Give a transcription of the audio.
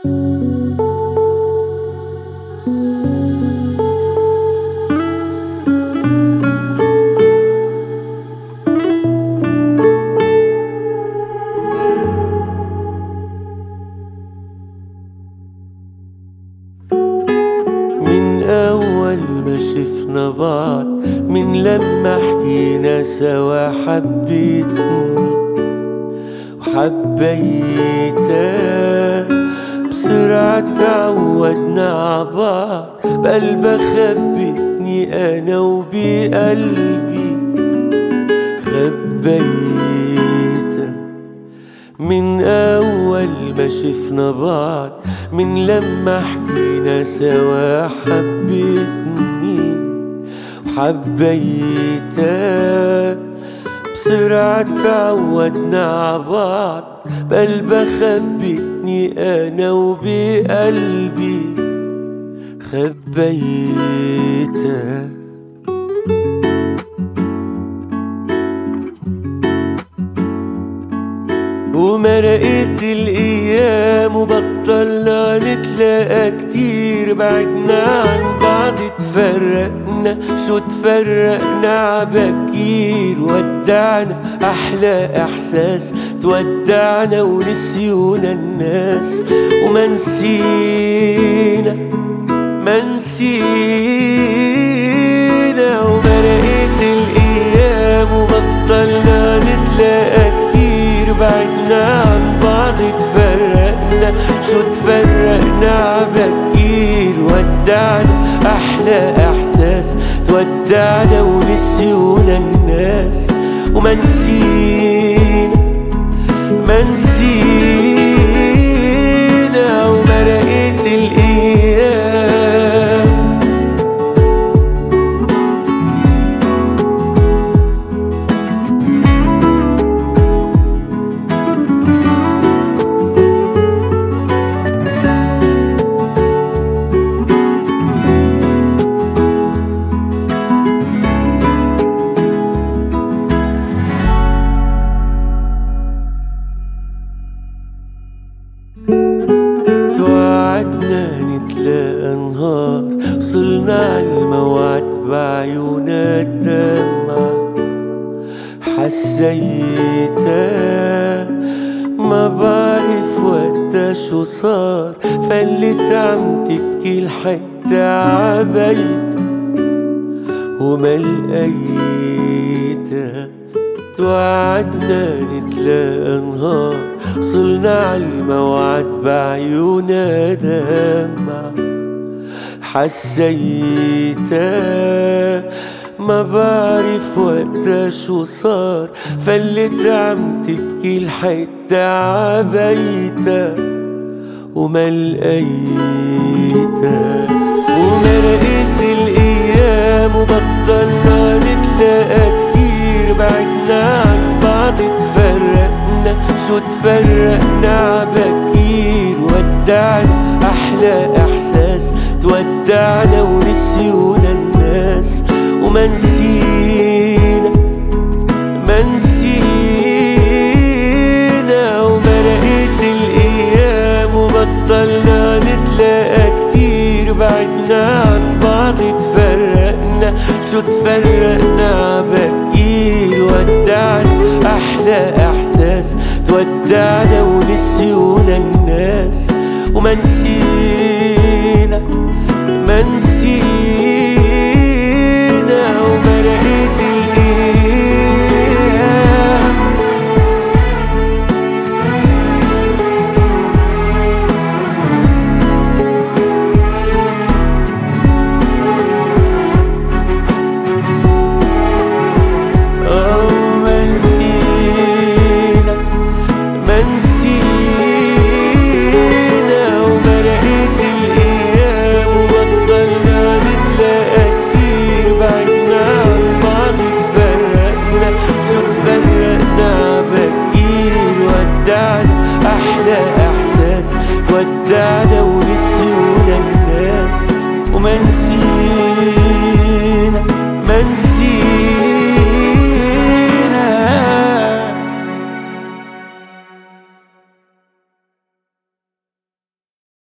من أول ما شفنا بعض، من لما حكينا سوا حبيتني وحبيتك، بسرعة تعودنا عبعض، بقلبك خبتني أنا وبقلبي خبيتك. من أول ما شفنا بعض، من لما حكينا سوا حبيتني وحبيتك، بسرعة تعودنا عبعض، بقلبك خبتني أنا وبقلبي خبيتك. ومرقت الأيام وبطلنا نتلاقى كتير، بعدنا عن بعض اتفرقنا، شو تفرقنا عبكير، ودعنا أحلى إحساس، تودعنا ونسيونا الناس، وما نسينا ما نسينا. ومرقت الأيام وبطلنا نتلاقى كتير، بعدنا عن بعض اتفرقنا، شو تفرقنا عبكير، ودعنا أحلى إحساس، تودعنا ونسيونا الناس، وما نسينا ما نسينا. ومرقت الأيام توعدنا نتلاقى نهار، وصلنا عالموعد بعيونا الدمعة، حسيتها ما بعرف وقتا شو صار، فلت عم تبكي لحتى عبيتها وما لقيتها. توعدنا نتلاقى نهار، وصلنا عالموعد بعيونا دمعة، حسيتها ما بعرف وقتا شو صار، فلت عم تبكي لحتى عبيتها وما لقيتها. ومرقت الأيام وبطلنا نتلاقى كتير، بعدنا عن بعض اتفرقنا، شو تفرقنا عبكير، ودعنا أحلى إحساس، تودعنا ونسيونا الناس، وما نسينا ما نسينا. ومرقت الأيام وبطلنا نتلاقى كتير، بعدنا عن بعض اتفرقنا، شو تفرقنا عبكير، ودعنا أحلى إحساس، تودعنا ونسيونا الناس، وما نسينا ما نسينا. ومرقت الأيام ما نسينا ما نسينا. ومرقت الأيام وبطلنا نتلاقى كتير، بعدنا عن بعض اتفرقنا، شو تفرقنا عبكير، ودعنا أحلى إحساس، تودعنا